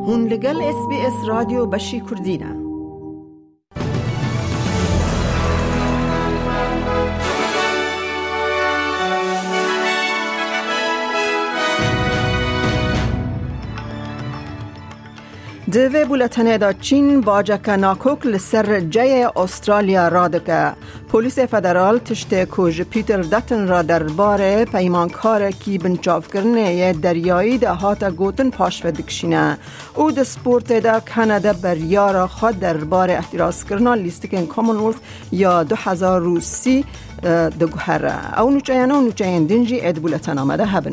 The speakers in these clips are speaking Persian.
هون لگل SBS رادیو بشی کردینه. دوی بولتنه دا چین باجک ناکوک لسر جای استرالیا رادکه. پولیس فدرال تشته کوژ پیتر داتن را درباره پیمانکار کی بنچاف کرنه دریایی ده هاتا گوتن پاش ودکشینه. او ده سپورت ده کانادا بریار خود درباره احتراز کرنا لیستکن کامنولث یا 2030 ده گوهره. او نوچایانه و نوچاین دنجی اد بولتن آمده هبن.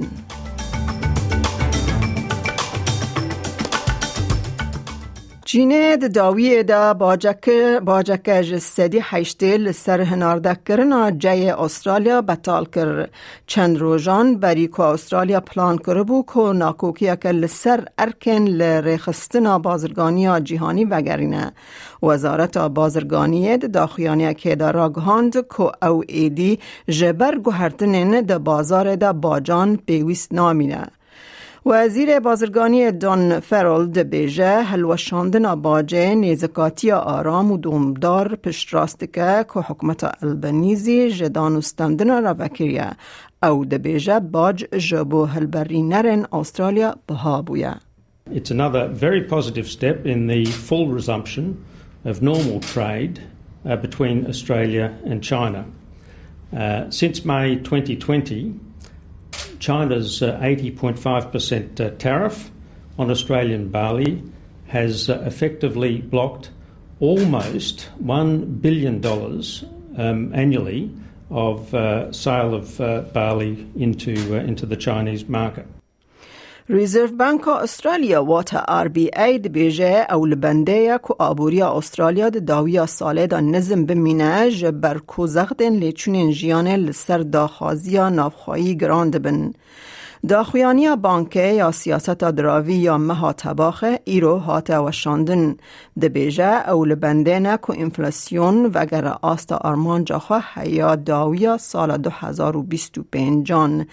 چینه داویه دا باجک جسدی حیشته لسر هنارده کرنا جای استرالیا بطال کر. چند روزان بری که استرالیا پلان کربو که ناکوکیه که لسر ارکن لرخستنا بازرگانی جیهانی وگرینه. وزارت بازرگانی داخیانی که دارا گهاند که او ایدی جبر گوهرتنین دا بازار دا باجان پیویست نامینه. وزیر بازرگانی دون فرول دبیجه هلوشاندن باجه نیزکاتی آرام و دومدار پشت راستکه که حکومت البنیزی جدانستندن را وکریه او دبیجه باج جبو هلبری نرن استرالیا بها بویه. It's another very positive step in the full resumption of normal trade between Australia and China. Since May 2020, China's 80.5% tariff on Australian barley has effectively blocked almost $1 billion annually of sale of barley into the Chinese market. ریزرو بانک استرالیا واتا RBA دبیجه او لبنده که آبوری استرالیا داویا ساله دا نظم بمینه جبر کوزغدن لیچونین جیانه لسر داخازیا نافخایی گراند بن. داخویانی بانکه یا سیاست دراوی یا مها تباخه ایرو هاته وشاندن. دبیجه او لبنده نه که انفلاسیون وگر آستا آرمان جاخواه یا داویا سال 2025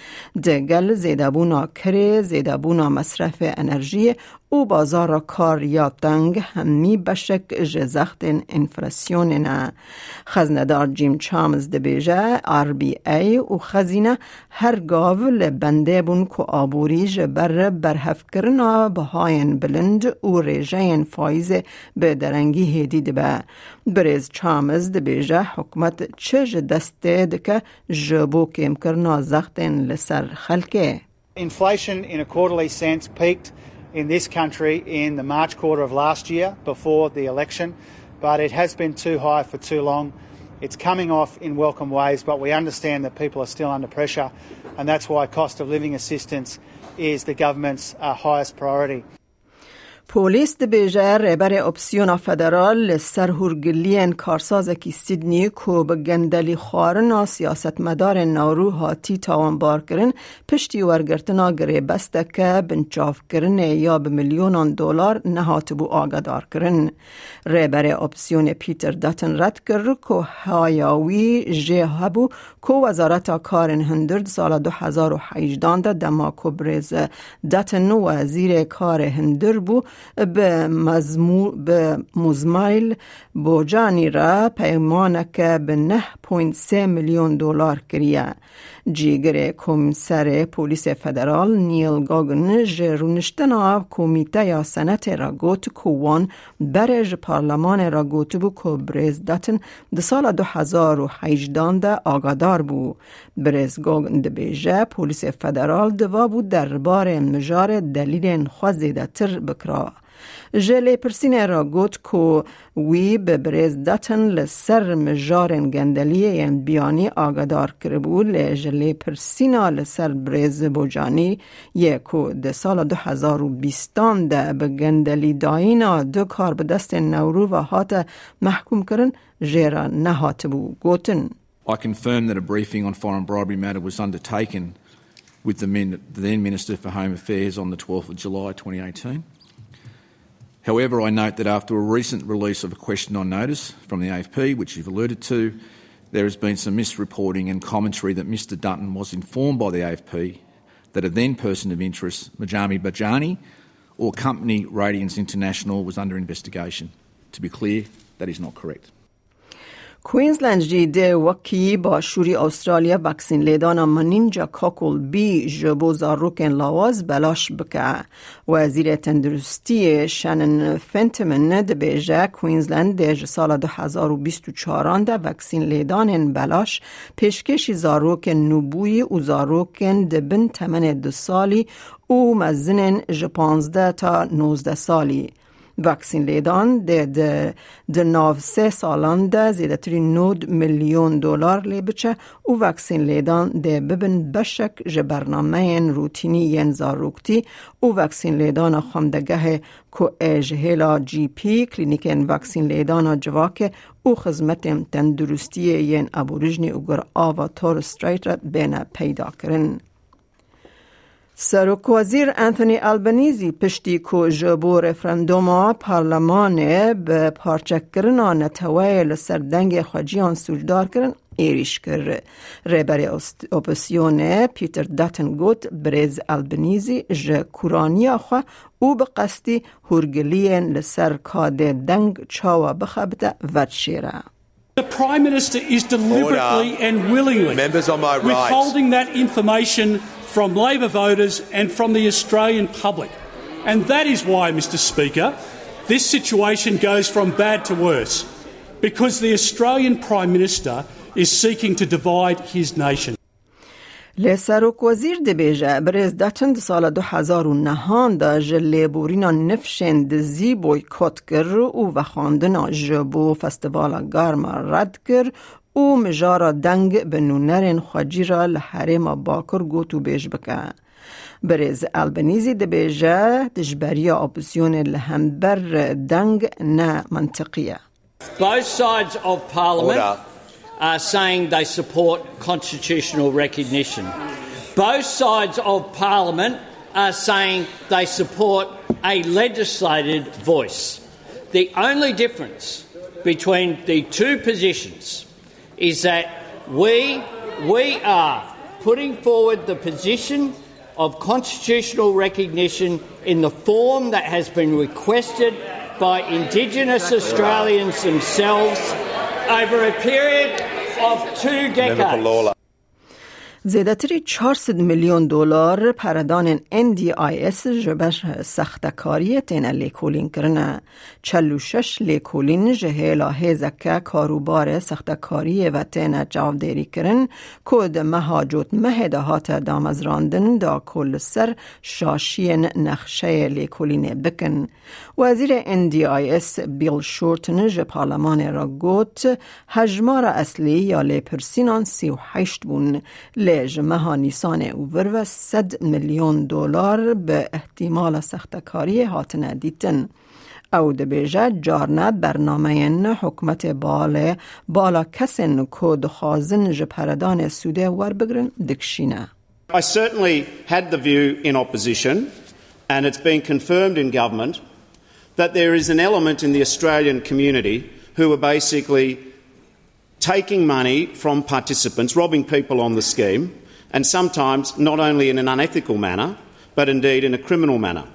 دگل زیدابونا کره زیدابونا مصرف انرژی او بازار کار یا تنگ همی بشک جزخت انفلاسیون نه. خزندار جیم چامز دبیجه RBA و خزینه هر گاو لبنده بون که آبوری جبر برهف کرنا بهاین بلند و ریجین فایز به درنگی هدید به. بریز چامز دبیجه حکمت چه دسته دکه جبو کم کرنا زختن لسر خلکه. Inflation in a quarterly sense peaked in this country in the March quarter of last year before the election, but it has been too high for too long. It's coming off in welcome ways, but we understand that people are still under pressure, and that's why cost of living assistance is the government's highest priority. پولیس دبیجه رهبر اپسیون فدرال سرهورگلین کارساز کی سیدنی کو به گندلی خارنا سیاست مدار نورو هاتی تاوانبار کرن پشتی ورگرتنا گره بسته که بنچاف کرن یا به $1,000,000 نهات بو آگادار کرن. رهبر اپسیون پیتر داتن رد کرد که هایاوی جهبو که وزارت کارن هندرد سال 2018 دما کبرز داتن وزیر کار هندر بو به مزمایل بوجانی را پیمانک به $9.3 میلیون کریه. جیگر کمیسر پولیس فدرال نیل گاگن جرونشتنا کمیته یا سنت را گوت کوان برج پارلمان را گوت بو که بریز داتن ده سال 2018 آگادار بو. بریز گاگن دبیجه پولیس فدرال دوا بو دربار مجار دلیل خوزیده تر بکرا. جلی پرسینه را گوت که وی به بریز داتن لسر مجارن گندلیه ین بیانی آگادار کربو لجلی پرسینه لسر بریز بوجانی یکو ده سال 2020 ده به گندلی دایینا دو کار به دست نورو و هات محکوم کرن جیرا نهات بو گوتن. I confirm that a briefing on foreign bribery matter was undertaken with the then Minister for Home Affairs on the 12th of July 2018. However, I note that after a recent release of a question on notice from the AFP, which you've alluded to, there has been some misreporting and commentary that Mr Dutton was informed by the AFP that a then person of interest, Majami Bajani, or company Radiance International was under investigation. To be clear, that is not correct. کوینزلند جیده وکی با شوری استرالیا وکسین لیدانا منینجا کاکل بی جبو زاروکن لاواز بلاش بکه. وزیر تندرستی شنن فنتمن ده بیجه کوینزلند ده سال 2024 ده وکسین لیدان بلاش پیشکشی زاروکن نبوی و زاروکن ده بن تمن 2 سالی و مزنن 15 تا 19 سالی. وکسین لیدان ده ناو 3 سالان ده زیده تری 9 میلیون دلار لی بچه و وکسین لیدان ده ببن بشک جبرنامه روتینی ین زاروکتی و وکسین لیدان خمدگه که اجهلا جی پی کلینیکین وکسین لیدان جواکه و خدمت تندرستی ین ابوریجنی و گر آوا تور استریت را بین پیدا کرن. سروک وزیر انتونی البنیزی پشتی که جبو رفرندوم پارلمان به پارچه کرنا نتوی لسردنگ خواجیان سوجدار کرن ایریش کرد. رهبر اپوزیسیون پیتر داتن گوت برز البنیزی کورانی خوا او به قصدی هرگلین لسر کاد دنگ چاوا بخبت ودشیره. The Prime Minister is deliberately and willingly withholding that information from Labor voters and from the Australian public. And that is why, Mr Speaker, this situation goes from bad to worse, because the Australian Prime Minister is seeking to divide his nation. لسروک وزیر دبیجه برز داتن سال 2009 دا جلیبورینا نفشن دزی بویکوت کر و خواندنا جبو فستیوال گرما رد کر و مجارا دنگ بنونرین خواجی را لحرم باکر گوتو بیج بکه. برز البنیزی دبیجه دجبریا اپوزیون لهمبر دنگ نه منطقیه. Both sides of Parliament are saying they support constitutional recognition. Both sides of Parliament are saying they support a legislated voice. The only difference between the two positions is that we are putting forward the position of constitutional recognition in the form that has been requested by Indigenous Australians themselves over a period of 2 decades. زیادتری 400 میلیون دلار پردان NDIS جبر سختکاری تین لیکولین کرنه. 46 لیکولین جهیلا هزکه کاروبار سختکاری و تین جاودیری کرن کود مهاجوت مهدهات دامزراندن دا کل سر شاشین نخشه لیکولین بکن. وزیر NDIS بیل شورتن جه پارلمان را گوت هجمار اصلی یا لیپرسینان 38 بون جمعه نیسان اوور و 100 میلیون دلار به احتمال سختکاری هاتنه دیتن. او دبیجه جارنه برنامه حکمت بالا کسین که دخوازن جپردان سوده ور بگرن دکشینه. I certainly had the view in opposition, and it's been confirmed in government, that there is an element in the Australian community who are basically taking money from participants, robbing people on the scheme, and sometimes not only in an unethical manner, but indeed in a criminal manner.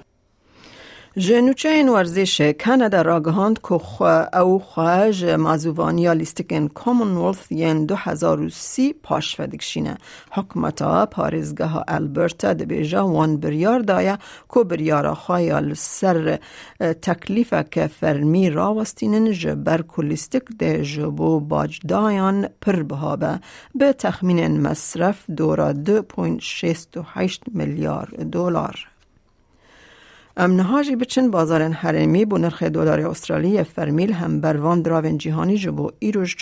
جنوچه این ورزش کانادا را گهاند که او خواهج مازوانیا لیستکن کامنولث ین 2030 پاش فدکشینه. حکمتا پارزگاه البرتا دبیجا وان بریار دایا که بریارا خواهی سر تکلیفه که فرمی راوستینن جبر کلیستک ده جبو باج دایان پر بهابه به تخمین مصرف دورا 2.68 میلیارد دلار. امنهاجی بچن بازارن حرمی بو نرخ دلار استرالی فرمیل هم بروان دراون جهانی جبو ایروش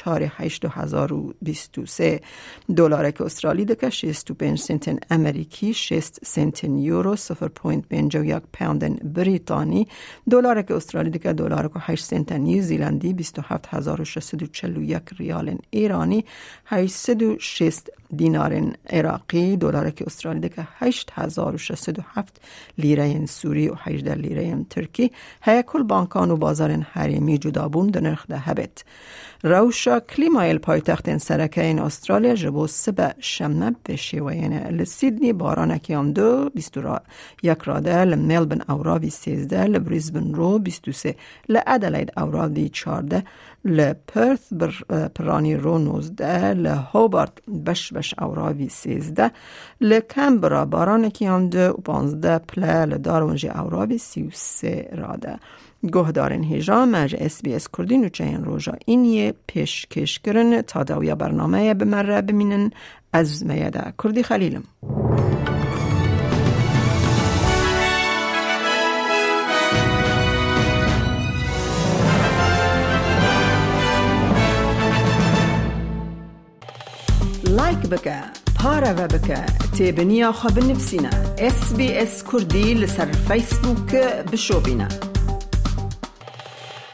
4.8023 دلار که استرالی دکه 65 سنت امریکی 6 سنت یورو 0.51 پوند بریتانی دلار که استرالی دکه دلار که 8 سنت نیوزیلندی 27641 ریال ایرانی 806 دینار عراقی، دلار که استرالی که 8607 لیره سوری و 18 لیره ترکی. هیا کل بانکان و بازار حریمی جدا بون در نرخ ده هبت. روشا کلیمایل پایتخت سرکه این استرالیا جبو سبه شمنه بشه و یعنی لسیدنی بارانکی هم 21 راده، لملبن اوراوی 13، لبریزبن رو 23، لادلید اوراوی 14، لپرث پرانی رو 19، لهوبارت بش اوراوی 13، لکمبرا بارانکی هم 15 پله، لدارونجی اوراوی 33 راده. گهدارن هیجا مرج SBS کردین و چین روژا اینیه پیشکش کرن تا داویا برنامه بمره بمینن از میاده کردی خلیلم. لایک بکه، پاره و بکه، تیبنیا خواب نفسینا SBS کردی لسر فیسبوک بشو بینه.